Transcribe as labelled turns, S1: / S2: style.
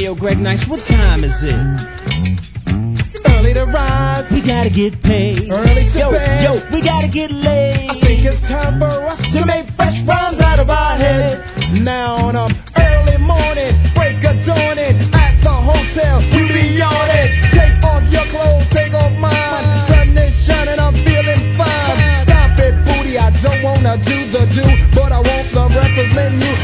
S1: yo, Greg Nice, what time is it?
S2: Early to rise,
S1: we gotta get paid.
S2: Early to bed,
S1: yo, we gotta get laid.
S2: I think it's time for us to make fresh rhymes out of our heads. Now on early morning, break of dawning, at the hotel, we be on it. Take off your clothes, take off mine. Sun is shining, I'm feeling fine. Stop it, booty, I don't wanna do the do, but I want to represent you.